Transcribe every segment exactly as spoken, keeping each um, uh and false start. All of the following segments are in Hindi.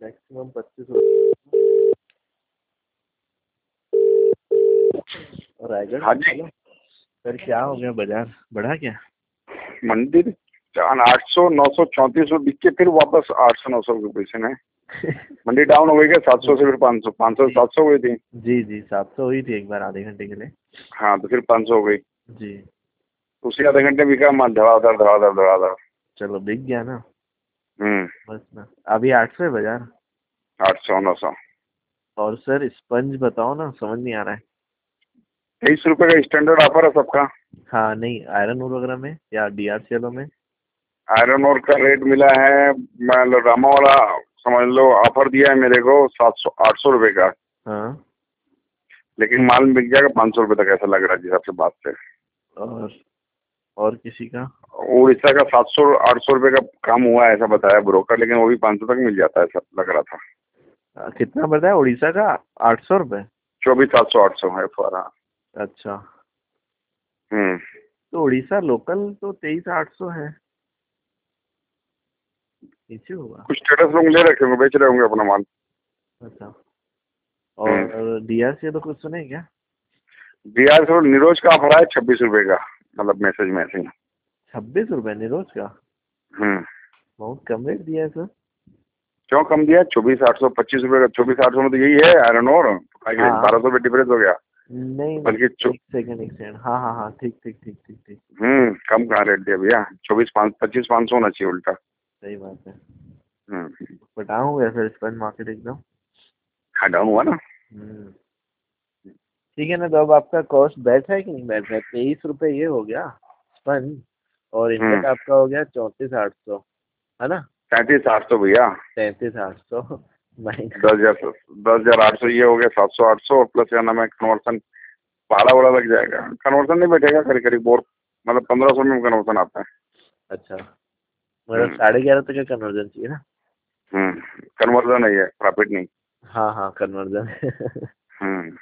मैक्सिमम पच्चीस रुपये। और रायगढ़ हाँ जी सर क्या हो गया, बाजार बढ़ा क्या? मंडी आठ सौ नौ सौ चौंतीस में बिक के फिर वापस आठ सौ नौ सौ रुपये पैसे में मंडी डाउन हो गई क्या? सात सौ से फिर पाँच सौ, पाँच सौ सात सौ हुई थी। जी जी सात सौ हुई थी एक बार आधे घंटे के लिए। हाँ तो फिर पाँच सौ हो गई। जी उसी आधे घंटे में बिका माल धड़ाधड़ धड़ाधड़ धड़ाधड़। चलो बिक गया ना। हम्म बस ना, अभी आठ सौ है बाजार। आठ सौ नौ सौ। और सर स्पंज बताओ ना, समझ नहीं आ रहा है। तेईस रुपए का स्टैंडर्ड ऑफर है सबका। हाँ नहीं, आयरन ओर वगैरह में या डी आर सी एल में? आयरन ओर का रेट मिला है, मान लो रामा वाला समझ लो ऑफर दिया है मेरे को सात सौ आठ सौ रुपए का। हाँ लेकिन माल मिल जाएगा पाँच सौ रुपए तक ऐसा लग रहा है जिस हिसाब से बात से। और और किसी का? उड़ीसा का सात सौ आठ सौ रुपए का काम हुआ है ऐसा बताया ब्रोकर, लेकिन वो भी पाँच सौ तक मिल जाता है ऐसा लग रहा था। आ, कितना बताया उड़ीसा का? आठ सौ रुपये? चौबीस सात सौ आठ सौ है फुआरा। अच्छा, हम्म तो उड़ीसा लोकल तो तेईस आठ सौ है, नीचे होगा। कुछ स्टेटस लोग ले रखे होंगे, बेच रहे होंगे अपना माल। अच्छा, हम्म और डी आर सी एल तो कुछ सुने क्या? बिहार से निरोज का ऑफर है छब्बीस रुपए का, मतलब मैसेज मैसेज। छब्बीस रुपये निरोज का? हम्म बहुत कम रेट दिया है सर। क्यों कम दिया? चौबीस आठ सौ पच्चीस रुपए का, चौबीस आठ सौ में तो यही है आयरन और हाँ बारह सौ रुपये डिफरेंस हो गया। नहीं नहीं, बल्कि चौ- एक सेकंड एक सेकंड, हाँ हाँ हाँ ठीक ठीक ठीक ठीक ठीक। हम्म कम कहाँ रेट दिया भैया? चौबीस पाँच पच्चीस पाँच सौ होना चाहिए उल्टा। सही बात है। हम्म बताऊँ हो गया सर स्पॉट मार्केट एकदम। हाँ डाउन हुआ ना। हम्म, ठीक है ना। तो अब आपका कॉस्ट बैठा है कि नहीं बैठ रहा है? तेईस रुपये ये हो गया स्पंज, और हम्म इनकट आपका हो गया चौंतीस आठ सौ, है ना? तैंतीस आठ सौ भैया। तैंतीस आठ सौ दस हजार दस हजार आठ सौ ये हो गया, सात सौ आठ सौ और प्लस क्या नाम है कन्वर्सन भाड़ा वाड़ा लग जाएगा। कन्वर्सन नहीं बैठेगा करीब करीब और, मतलब पंद्रह सौ में कन्वर्सन आता है। अच्छा, मतलब हम्म साढ़े ग्यारह तक का कन्वर्जन चाहिए ना? हम्म कन्वर्जन नहीं है, प्रॉफिट नहीं। हाँ हाँ कन्वर्जन हम्म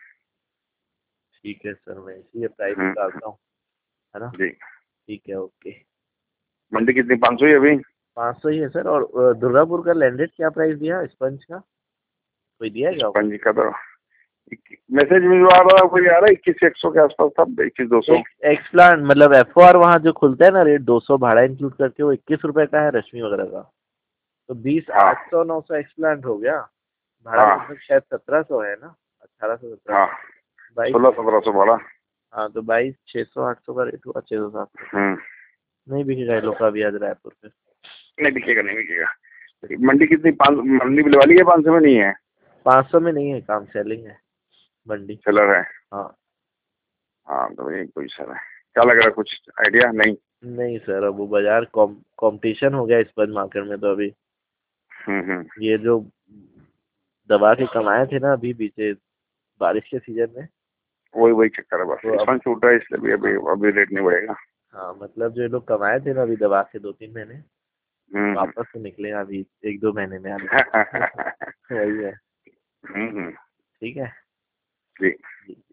ठीक है सर, मैं इसी प्राइस हम्म निकालता हूँ, है ना? जी। ठीक है, ओके। मंडी कितनी? पाँच सौ ही अभी। पाँच सौ ही है सर। और अ, दुर्गापुर का लैंडेड क्या प्राइस दिया स्पंज का, कोई दिया है क्या ऑफर? पंजी का तो मैसेज में जो आ रहा है कोई आ रहा है इक्कीस एक सौ के आसपास था, इक्कीस दो सौ। एक एक्सप्लांट मतलब एफ ओ आर वहाँ जो खुलता है ना रेट दो सौ भाड़ा इंक्लूड करके, वो इक्कीस रुपए का है रश्मि वगैरह का। तो बीस हाँ आठ सौ नौ सौ एक्सप्लांट हो गया। भाड़ा हाँ लगभग शायद सत्रह सौ है ना, अठारह सौ सत्रह हाँ सौ बाईस। सोलह सत्रह सौ भाड़ा। हाँ तो बाईस छः सौ आठ सौ का रेट हुआ, छः सौ सात सौ। हम्म नहीं बिकेगा ये लोग का अभी आज रायपुर पे। नहीं बिकेगा नहीं बिकेगा। मंडी कितनी? पाँच मंडी बिल वाली है, पाँच सौ में नहीं है। पाँच सौ में नहीं है काम, सेलिंग है मंडी। सेलर है। हाँ हाँ तो ये कोई सर है। क्या लग रहा है, कुछ आइडिया नहीं? नहीं सर, अब वो बाजार कंपटीशन हो गया स्पॉट मार्केट में तो अभी हम्म हम्म ये जो दबा के कमाए थे ना अभी पीछे बारिश के सीजन में, वही वही चक्कर है बस, वो इस अब फंड छूट रहा है इसलिए भी अभी हाँ अभी रेट नहीं बढ़ेगा। हाँ, मतलब जो ये लोग कमाए थे ना अभी दबा के दो तीन महीने, हम्म वापस से निकले अभी एक दो महीने में आने हम्म वही है। हम्म हम्म, ठीक है जी। जी।